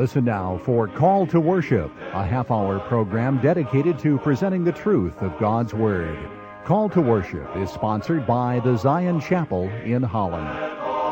Listen now for Call to Worship, a half-hour program dedicated to presenting the truth of God's Word. Call to Worship is sponsored by the Zion Chapel in Holland.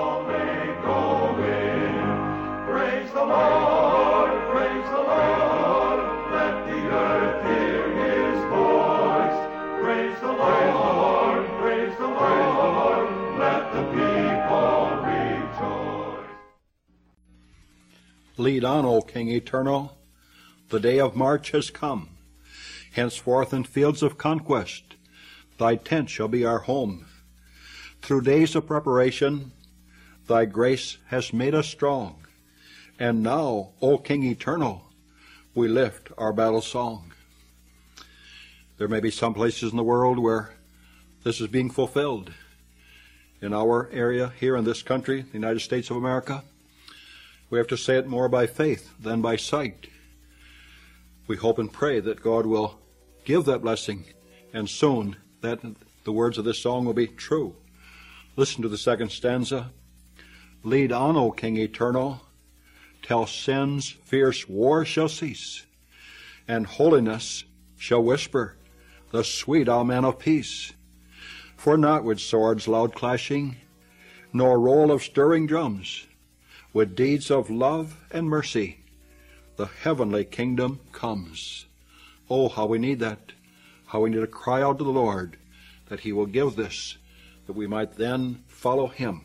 Lead on, O King eternal, the day of March has come. Henceforth in fields of conquest, thy tent shall be our home. Through days of preparation, thy grace has made us strong. And now, O King eternal, we lift our battle song. There may be some places in the world where this is being fulfilled. In our area, here in this country, the United States of America, we have to say it more by faith than by sight. We hope and pray that God will give that blessing, and soon that the words of this song will be true. Listen to the second stanza. Lead on, O King eternal, till sin's fierce war shall cease, and holiness shall whisper the sweet amen of peace. For not with swords loud clashing, nor roll of stirring drums, with deeds of love and mercy, the heavenly kingdom comes. Oh, how we need that. How we need to cry out to the Lord that He will give this, that we might then follow Him.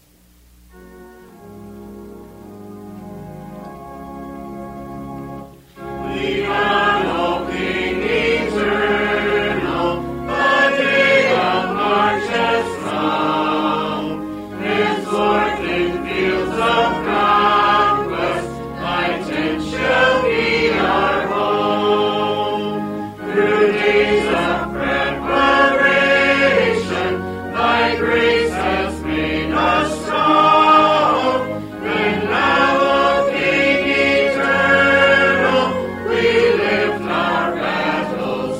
Lead on, O King eternal, the day of March has come. Henceforth in fields of conquest, thy tent shall be our home. Through days of preparation, thy grace has made us strong. And now, O King eternal, we lift our battle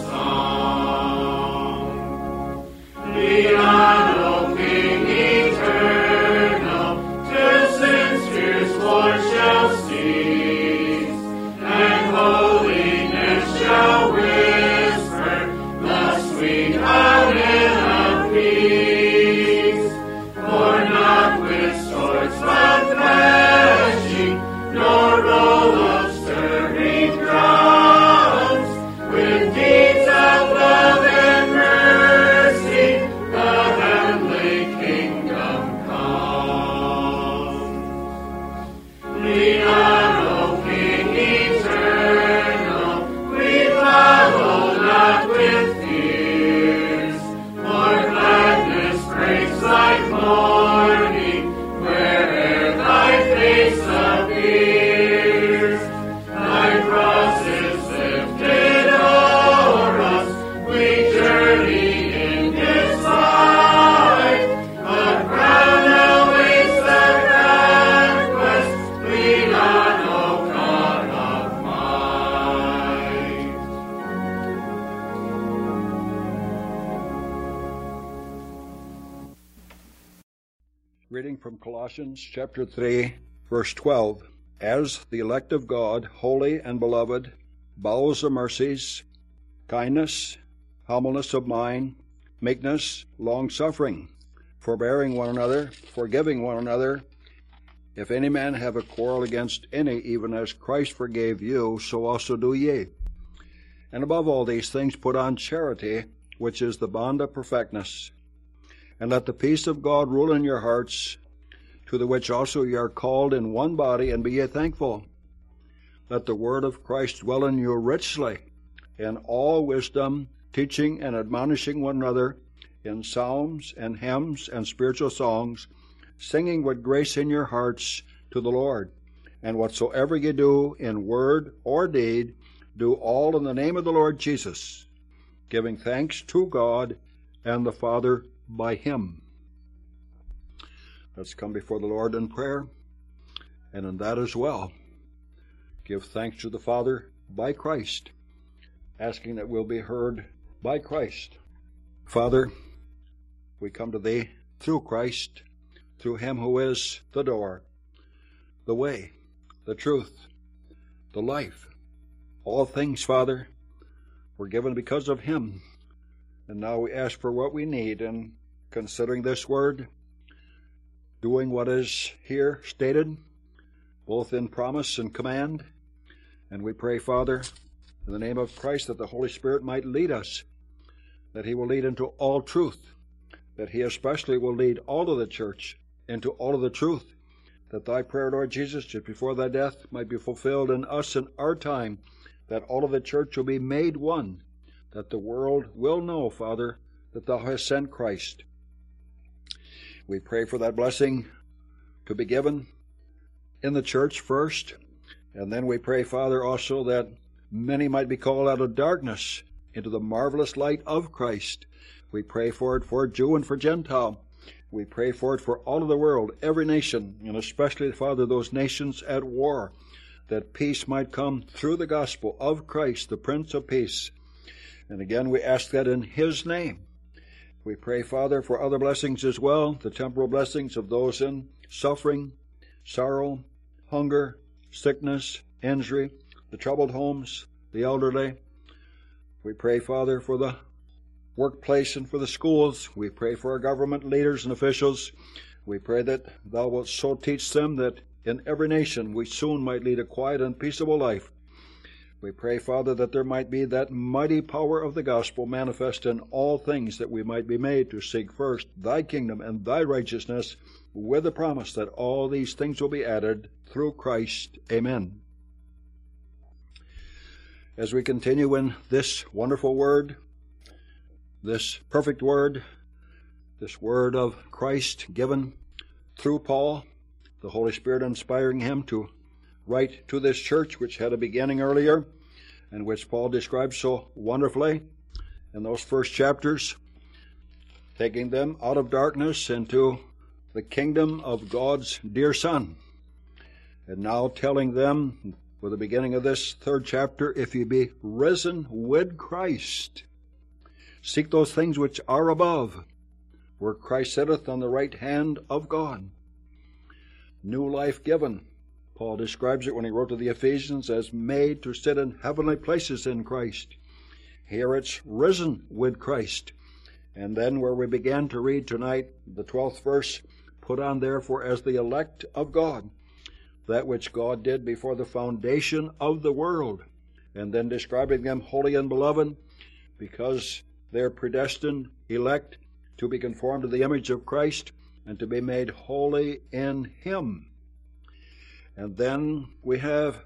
song. Lead on, O King eternal, till sin's fierce war shall cease, and holiness shall whisper the sweet amen of peace. For not with swords but clashing, nor roll of stirring drums, with deeds of love and mercy, the heavenly kingdom comes. Lead on, O King eternal, we follow not with fears, for gladness breaks like morning where'er thy face appears. Thy cross is lifted o'er us, we journey in His light. A crown awaits the conquest, lead on, O God of might. Reading from Colossians chapter 3, verse 12. As the elect of God, holy and beloved, bowels of mercies, kindness, humbleness of mind, meekness, long-suffering, forbearing one another, forgiving one another. If any man have a quarrel against any, even as Christ forgave you, so also do ye. And above all these things put on charity, which is the bond of perfectness. And let the peace of God rule in your hearts, to the which also ye are called in one body, and be ye thankful. Let the word of Christ dwell in you richly, in all wisdom, teaching and admonishing one another in psalms and hymns and spiritual songs, singing with grace in your hearts to the Lord. And whatsoever ye do in word or deed, do all in the name of the Lord Jesus, giving thanks to God and the Father by Him. Let's come before the Lord in prayer, and in that as well, give thanks to the Father by Christ, asking that we'll be heard by Christ. Father, we come to Thee through Christ, through Him who is the door, the way, the truth, the life. All things, Father, were given because of him. And now we ask for what we need, and considering this word, doing what is here stated, both in promise and command. And we pray, Father, in the name of Christ, that the Holy Spirit might lead us, that he will lead into all truth, that he especially will lead all of the church into all of the truth, that thy prayer, Lord Jesus, just before thy death, might be fulfilled in us in our time, that all of the church will be made one, that the world will know, Father, that thou hast sent Christ. We pray for that blessing to be given in the church first, and then we pray, Father, also that many might be called out of darkness into the marvelous light of Christ. We pray for it for Jew and for Gentile. We pray for it for all of the world, every nation, and especially, Father, those nations at war, that peace might come through the gospel of Christ, the Prince of Peace. And again, we ask that in his name. We pray, Father, for other blessings as well, the temporal blessings of those in suffering, sorrow, hunger, sickness, injury, the troubled homes, the elderly. We pray, Father, for the workplace and for the schools. We pray for our government leaders and officials. We pray that thou wilt so teach them that in every nation we soon might lead a quiet and peaceable life. We pray, Father, that there might be that mighty power of the gospel manifest in all things, that we might be made to seek first thy kingdom and thy righteousness, with the promise that all these things will be added through Christ. Amen. As we continue in this wonderful word, this perfect word, this word of Christ given through Paul, the Holy Spirit inspiring him to write to this church, which had a beginning earlier, and which Paul describes so wonderfully in those first chapters, taking them out of darkness into the kingdom of God's dear Son. And now telling them, with the beginning of this third chapter, if ye be risen with Christ, seek those things which are above, where Christ sitteth on the right hand of God. New life given. Paul describes it when he wrote to the Ephesians as made to sit in heavenly places in Christ. Here it's risen with Christ. And then where we began to read tonight, the 12th verse, put on therefore as the elect of God, that which God did before the foundation of the world. And then describing them holy and beloved, because they're predestined, elect, to be conformed to the image of Christ, and to be made holy in him. And then we have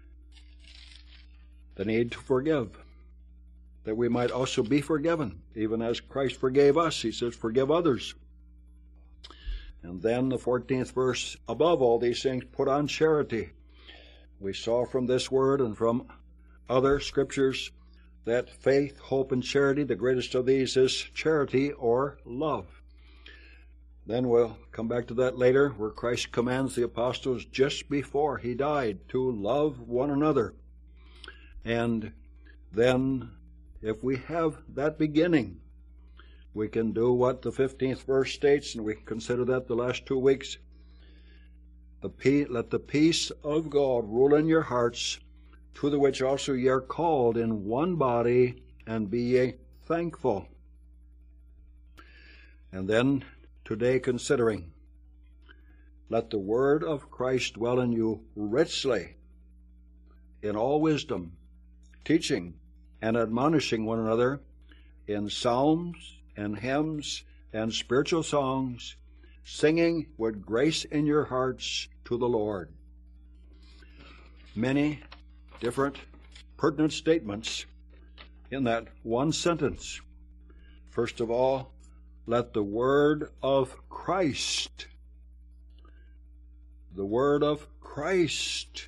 the need to forgive, that we might also be forgiven. Even as Christ forgave us, he says, forgive others. And then the 14th verse, above all these things, put on charity. We saw from this word and from other scriptures that faith, hope, and charity, the greatest of these is charity or love. Then we'll come back to that later, where Christ commands the apostles just before he died to love one another. And then, if we have that beginning, we can do what the 15th verse states, and we consider that the last 2 weeks. Let the peace of God rule in your hearts, to the which also ye are called in one body, and be ye thankful. And then, today considering, let the word of Christ dwell in you richly, in all wisdom, teaching and admonishing one another in psalms and hymns and spiritual songs, singing with grace in your hearts to the Lord. Many different pertinent statements in that one sentence. First of all, let the word of Christ, the word of Christ,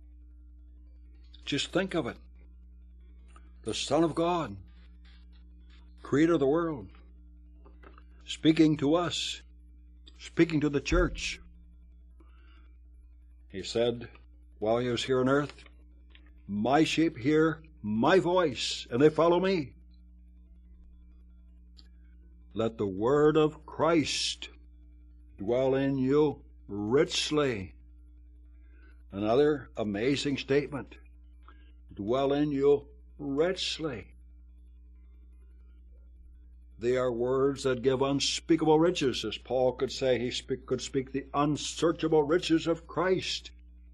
just think of it. The Son of God, Creator of the world, speaking to us, speaking to the church. He said, while he was here on earth, my sheep hear my voice, and they follow me. Let the word of Christ dwell in you richly. Another amazing statement. dwell in you richly. They are words that give unspeakable riches, as Paul could say. He could speak the unsearchable riches of Christ.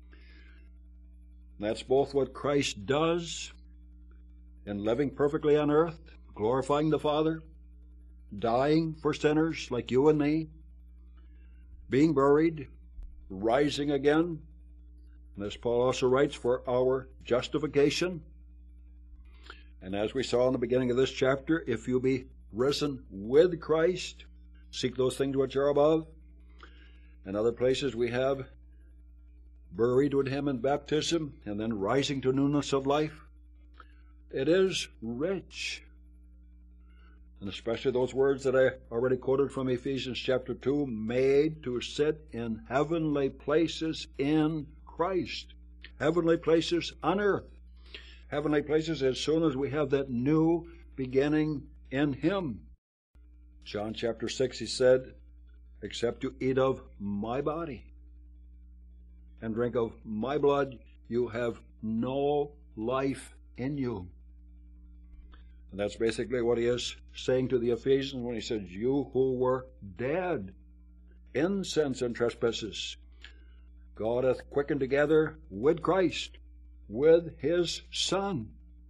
That's both what Christ does in living perfectly on earth, glorifying the Father, dying for sinners like you and me, being buried, rising again, and as Paul also writes, for our justification. And as we saw in the beginning of this chapter, if you be risen with Christ, seek those things which are above. In other places we have buried with him in baptism and then rising to newness of life. It is rich. And especially those words that I already quoted from Ephesians chapter 2, made to sit in heavenly places in Christ. Heavenly places on earth. Heavenly places as soon as we have that new beginning in him. John chapter 6, he said, except you eat of my body and drink of my blood, you have no life in you. And that's basically what he is saying to the Ephesians when he says, you who were dead in sins and trespasses, God hath quickened together with Christ, with his Son.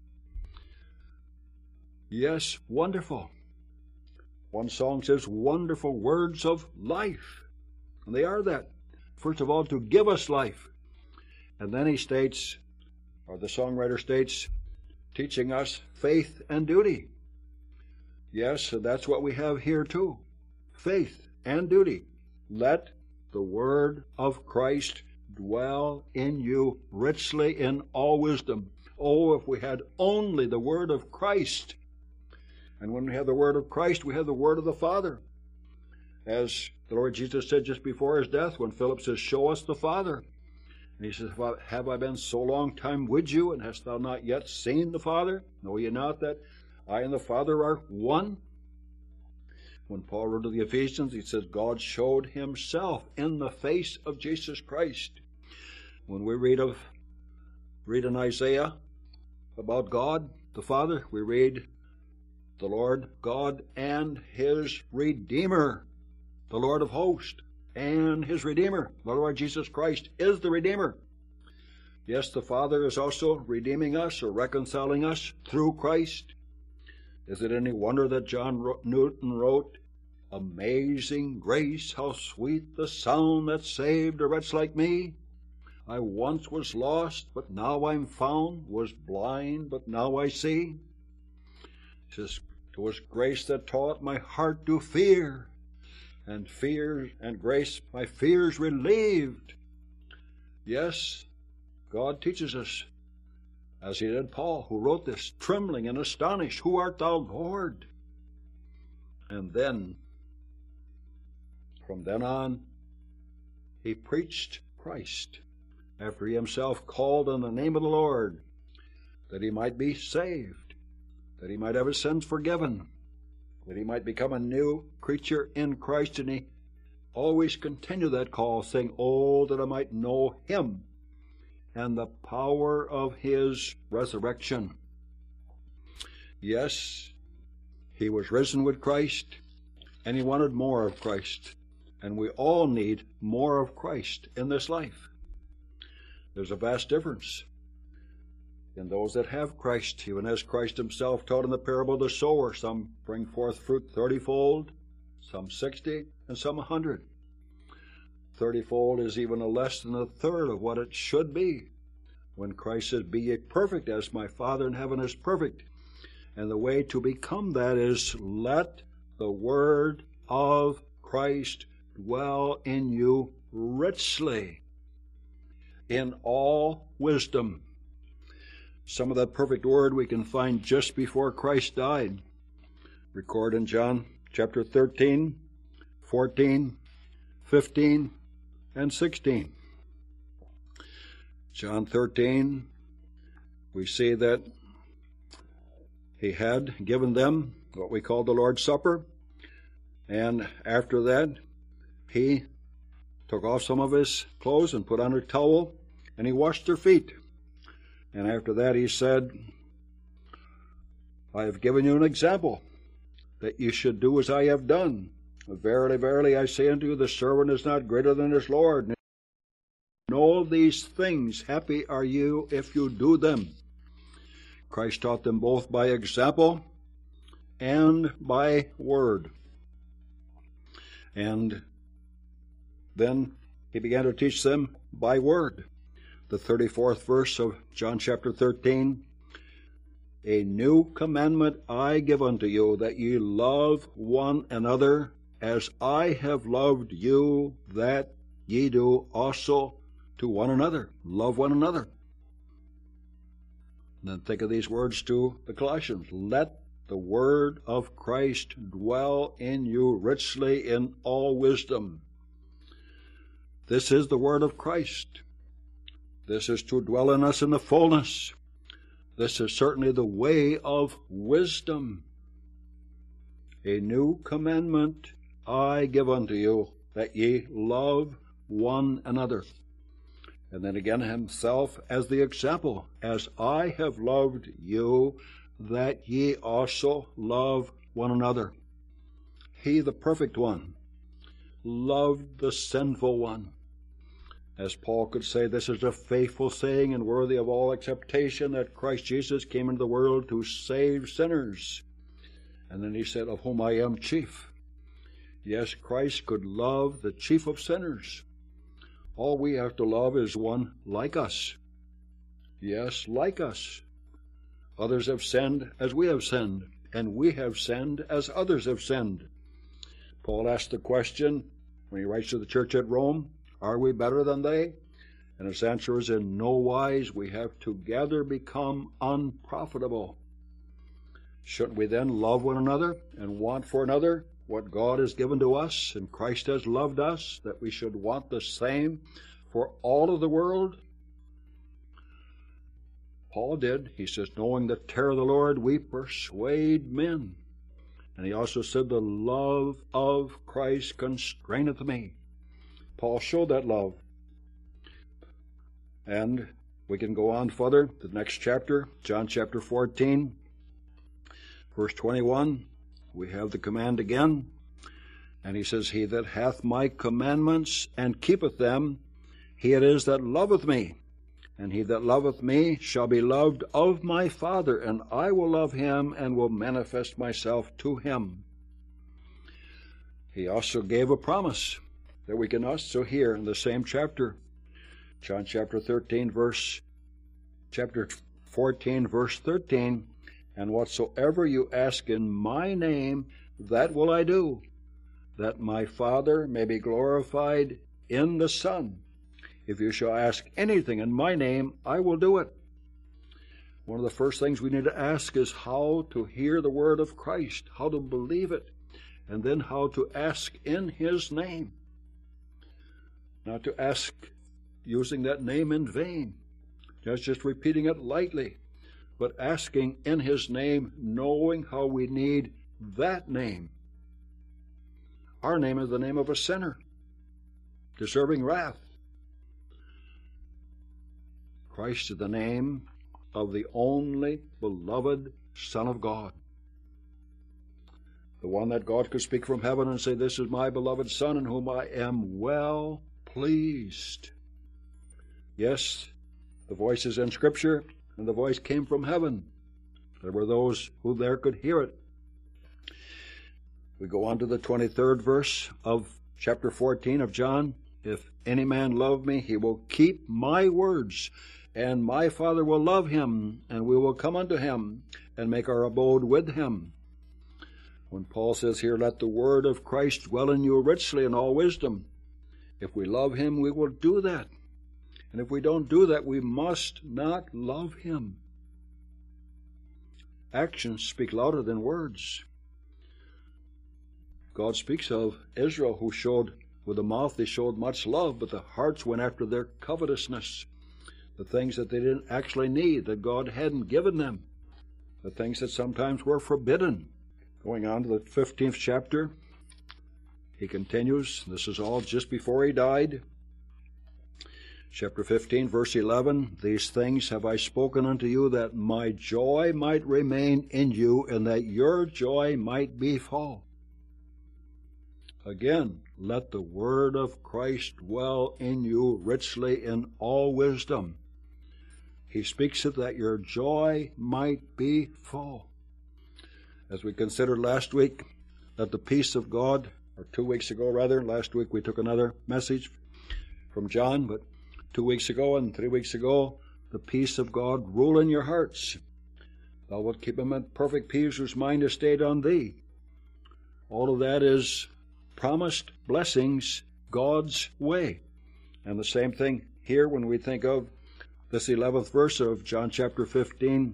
Yes, wonderful. One song says, wonderful words of life. And they are that. First of all, to give us life. And then he states, or the songwriter states, teaching us faith and duty. Yes, so that's what we have here too. Faith and duty. Let the word of Christ dwell in you richly in all wisdom. Oh, if we had only the word of Christ. And when we have the word of Christ, we have the word of the Father. As the Lord Jesus said just before his death, when Philip says, show us the Father. And he says, have I been so long time with you, and hast thou not yet seen the Father? Know ye not that I and the Father are one? When Paul wrote to the Ephesians, he says, God showed himself in the face of Jesus Christ. When we read in Isaiah about God, the Father, we read the Lord God and his Redeemer, the Lord of hosts and his Redeemer. The Lord Jesus Christ is the Redeemer. Yes, the Father is also redeeming us or reconciling us through Christ. Is it any wonder that John Newton wrote, amazing grace, how sweet the sound that saved a wretch like me? I once was lost, but now I'm found, was blind, but now I see. It says, 'twas grace that taught my heart to fear, and fear and grace my fears relieved. Yes, God teaches us, as he did Paul, who wrote this, trembling and astonished, who art thou, Lord? And then, from then on, he preached Christ, after he himself called on the name of the Lord, that he might be saved, that he might have his sins forgiven, that he might become a new creature in Christ. And he always continued that call, saying, oh, that I might know him and the power of his resurrection. Yes, he was risen with Christ, and he wanted more of Christ. And we all need more of Christ in this life. There's a vast difference in those that have Christ, even as Christ himself taught in the parable of the sower. Some bring forth fruit 30-fold, some 60, and some 100. 30-fold is even less than a third of what it should be. When Christ says, be ye perfect as my Father in heaven is perfect. And the way to become that is, let the word of Christ dwell in you richly, in all wisdom. Some of that perfect word we can find just before Christ died. Record in John chapter 13, 14, 15, and 16. John 13, we see that he had given them what we call the Lord's Supper, and after that he took off some of his clothes and put on a towel, and he washed their feet. And after that he said, I have given you an example, that ye should do as I have done. Verily, verily, I say unto you, the servant is not greater than his Lord. And all these things, happy are you if you do them. Christ taught them both by example and by word. And then he began to teach them by word. The 34th verse of John chapter 13, A new commandment I give unto you, that ye love one another, as I have loved you, that ye do also to one another. Love one another. And then think of these words to the Colossians. Let the word of Christ dwell in you richly in all wisdom. This is the word of Christ. This is to dwell in us in the fullness. This is certainly the way of wisdom. A new commandment I give unto you, that ye love one another. And then again himself as the example, as I have loved you, that ye also love one another. He, the perfect one, loved the sinful one. As Paul could say, this is a faithful saying and worthy of all acceptation, that Christ Jesus came into the world to save sinners. And then he said, of whom I am chief. Yes, Christ could love the chief of sinners. All we have to love is one like us. Yes, like us. Others have sinned as we have sinned, and we have sinned as others have sinned. Paul asked the question when he writes to the church at Rome, are we better than they? And his answer is, in no wise. We have together become unprofitable. Shouldn't we then love one another and want for another what God has given to us and Christ has loved us, that we should want the same for all of the world? Paul did. He says, knowing the terror of the Lord, we persuade men. And he also said, the love of Christ constraineth me. Paul showed that love. And we can go on further, the next chapter, John chapter 14, verse 21. We have the command again. And he says, he that hath my commandments and keepeth them, he it is that loveth me. And he that loveth me shall be loved of my Father, and I will love him and will manifest myself to him. He also gave a promise that we can also hear in the same chapter. John chapter 14, verse 13, and whatsoever you ask in my name, that will I do, that my Father may be glorified in the Son. If you shall ask anything in my name, I will do it. One of the first things we need to ask is how to hear the word of Christ, how to believe it, and then how to ask in his name. Not to ask using that name in vain, just repeating it lightly, but asking in his name, knowing how we need that name. Our name is the name of a sinner, deserving wrath. Christ is the name of the only beloved Son of God. The one that God could speak from heaven and say, this is my beloved Son in whom I am well pleased. Yes, the voice is in Scripture, and the voice came from heaven. There were those who there could hear it. We go on to the 23rd verse of chapter 14 of John. If any man love me, he will keep my words, and my Father will love him, and we will come unto him, and make our abode with him. When Paul says here, let the word of Christ dwell in you richly in all wisdom, if we love him, we will do that. And if we don't do that, we must not love him. Actions speak louder than words. God speaks of Israel, who showed, with the mouth they showed much love, but the hearts went after their covetousness, the things that they didn't actually need, that God hadn't given them, the things that sometimes were forbidden. Going on to the 15th chapter, he continues. This is all just before he died. Chapter 15, verse 11, these things have I spoken unto you, that my joy might remain in you, and that your joy might be full. Again, let the word of Christ dwell in you richly in all wisdom. He speaks it that your joy might be full. As we considered last week, that the peace of God, or 2 weeks ago rather, last week we took another message from John, but 2 weeks ago and 3 weeks ago, the peace of God rule in your hearts. Thou wilt keep him in perfect peace whose mind is stayed on thee. All of that is promised blessings God's way. And the same thing here when we think of this 11th verse of John chapter 15.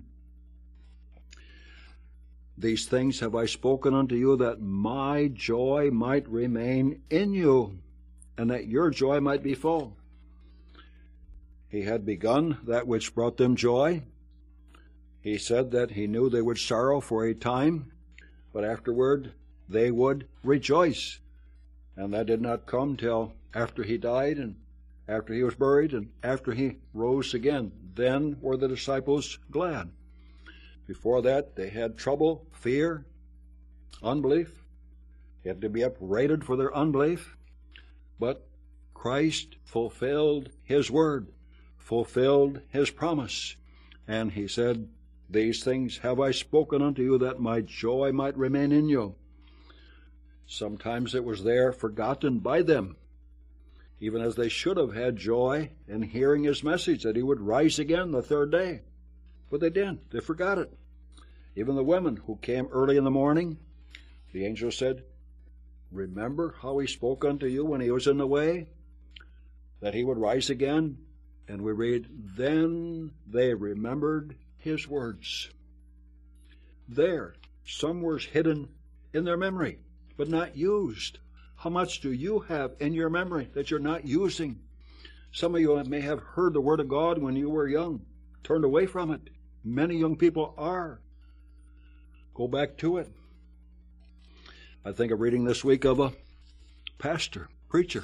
These things have I spoken unto you, that my joy might remain in you, and that your joy might be full. He had begun that which brought them joy. He said that he knew they would sorrow for a time, but afterward they would rejoice. And that did not come till after he died, and after he was buried, and after he rose again. Then were the disciples glad. Before that, they had trouble, fear, unbelief. They had to be upbraided for their unbelief. But Christ fulfilled his word, fulfilled his promise. And he said, these things have I spoken unto you, that my joy might remain in you. Sometimes it was there forgotten by them, even as they should have had joy in hearing his message that he would rise again the third day. But they didn't. They forgot it. Even the women who came early in the morning, the angel said, remember how he spoke unto you when he was in the way, that he would rise again? And we read, then they remembered his words. There, some words hidden in their memory, but not used. How much do you have in your memory that you're not using? Some of you may have heard the word of God when you were young, turned away from it. Many young people are. Go back to it. I think of reading this week of a pastor, preacher.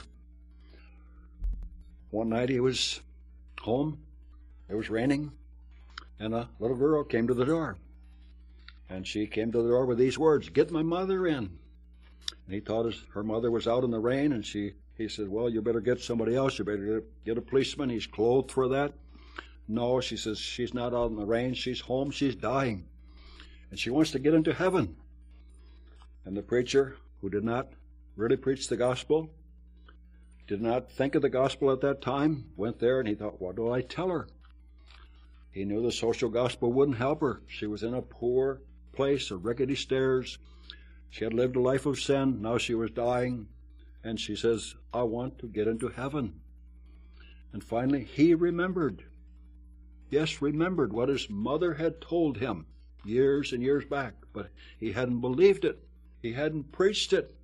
One night he was home, it was raining, and a little girl came to the door. And she came to the door with these words, get my mother in. And he thought her mother was out in the rain, and he said, well, you better get somebody else. You better get a policeman. He's clothed for that. No, she says, she's not out in the rain. She's home. She's dying. And she wants to get into heaven. And the preacher, who did not really preach the gospel, did not think of the gospel at that time, went there and he thought, what do I tell her? He knew the social gospel wouldn't help her. She was in a poor place, a rickety stairs. She had lived a life of sin. Now she was dying. And she says, I want to get into heaven. And finally, he remembered. Yes, remembered what his mother had told him years and years back. But he hadn't believed it. He hadn't preached it.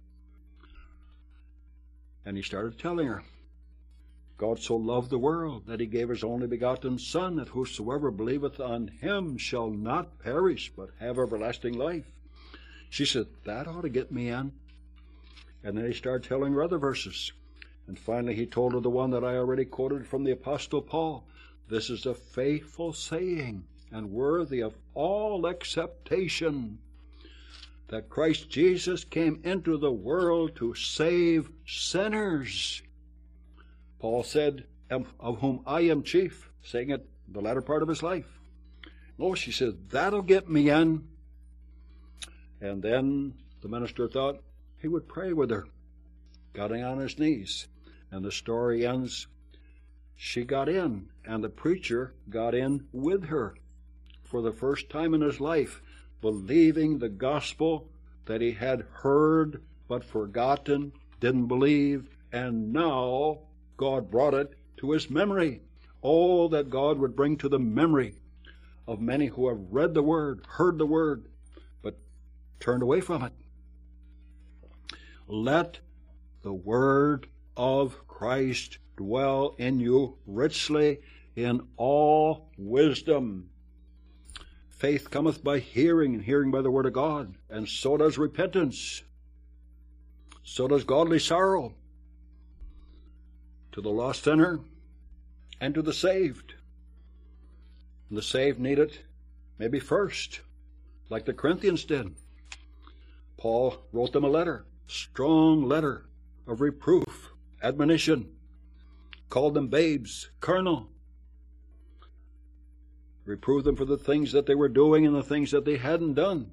And he started telling her, God so loved the world that he gave his only begotten Son, that whosoever believeth on him shall not perish, but have everlasting life. She said, that ought to get me in. And then he started telling her other verses. And finally he told her the one that I already quoted from the Apostle Paul. This is a faithful saying and worthy of all acceptation, that Christ Jesus came into the world to save sinners. Paul said, of whom I am chief, saying it the latter part of his life. Oh, she said, that'll get me in. And then the minister thought he would pray with her, got on his knees. And the story ends, she got in, and the preacher got in with her for the first time in his life, believing the gospel that he had heard but forgotten, didn't believe, and now God brought it to his memory. Oh, that God would bring to the memory of many who have read the word, heard the word, but turned away from it. Let the word of Christ dwell in you richly in all wisdom. Faith cometh by hearing, and hearing by the word of God. And so does repentance. So does godly sorrow. To the lost sinner, and to the saved. And the saved need it maybe first, like the Corinthians did. Paul wrote them a letter, strong letter of reproof, admonition, called them babes, carnal. Reproved them for the things that they were doing and the things that they hadn't done.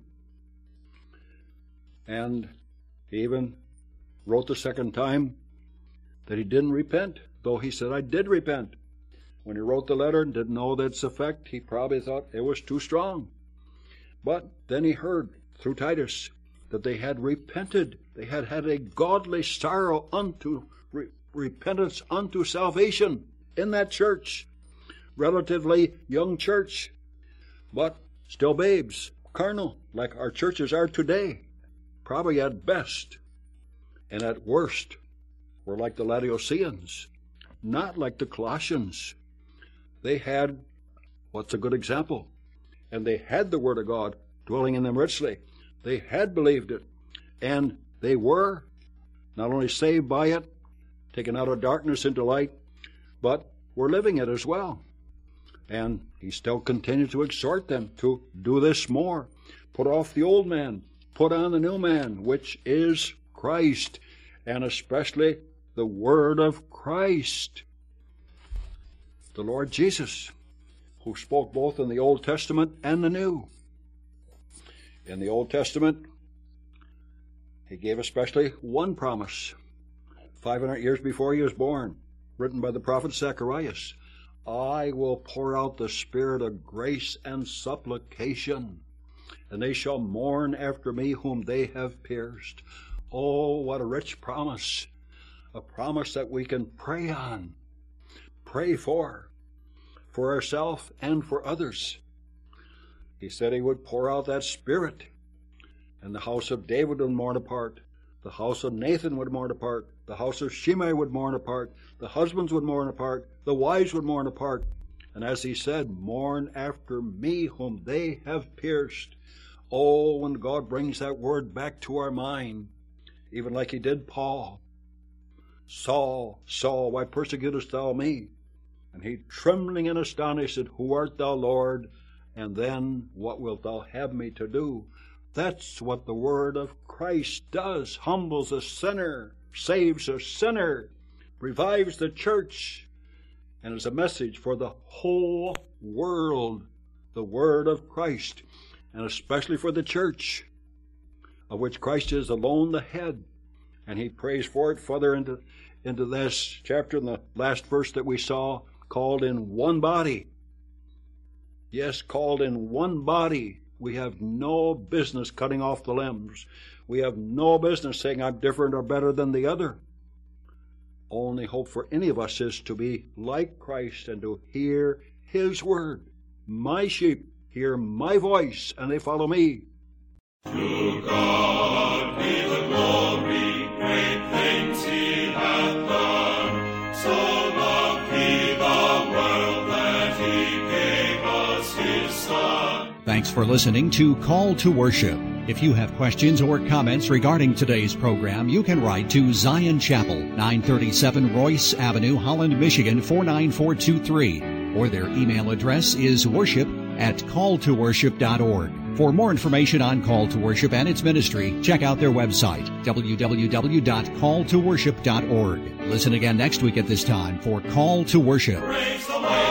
And he even wrote the second time that he didn't repent, though he said, I did repent. When he wrote the letter and didn't know its effect, he probably thought it was too strong. But then he heard through Titus that they had repented. They had had a godly sorrow unto repentance unto salvation in that church. Relatively young church, but still babes, carnal, like our churches are today. Probably at best, and at worst, we're like the Laodiceans, not like the Colossians. They had, what's a good example? And they had the Word of God dwelling in them richly. They had believed it, and they were not only saved by it, taken out of darkness into light, but were living it as well. And he still continued to exhort them to do this more. Put off the old man, put on the new man, which is Christ, and especially the Word of Christ, the Lord Jesus, who spoke both in the Old Testament and the New. In the Old Testament, he gave especially one promise, 500 years before he was born, written by the prophet Zacharias. I will pour out the Spirit of grace and supplication, and they shall mourn after me whom they have pierced. Oh, what a rich promise. A promise that we can pray on, pray for ourselves and for others. He said he would pour out that Spirit, and the house of David would mourn apart. The house of Nathan would mourn apart. The house of Shimei would mourn apart. The husbands would mourn apart. The wives would mourn apart. And as he said, mourn after me whom they have pierced. Oh, when God brings that word back to our mind, even like he did Paul. Saul, Saul, why persecutest thou me? And he, trembling and astonished, said, Who art thou, Lord? And then, what wilt thou have me to do? That's what the word of Christ does. Humbles a sinner, saves a sinner, revives the church, and is a message for the whole world, the word of Christ, and especially for the church, of which Christ is alone the head. And he prays for it further into this chapter, in the last verse that we saw, called in one body. Yes, called in one body. We have no business cutting off the limbs. We have no business saying I'm different or better than the other. Only hope for any of us is to be like Christ and to hear his word. My sheep hear my voice, and they follow me. To God be the glory, great things he hath done. So loved he the world that he gave us his Son. Thanks for listening to Call to Worship. If you have questions or comments regarding today's program, you can write to Zion Chapel, 937 Royce Avenue, Holland, Michigan, 49423. Or their email address is worship@calltoworship.org. For more information on Call to Worship and its ministry, check out their website, www.calltoworship.org. Listen again next week at this time for Call to Worship. Praise the Lord.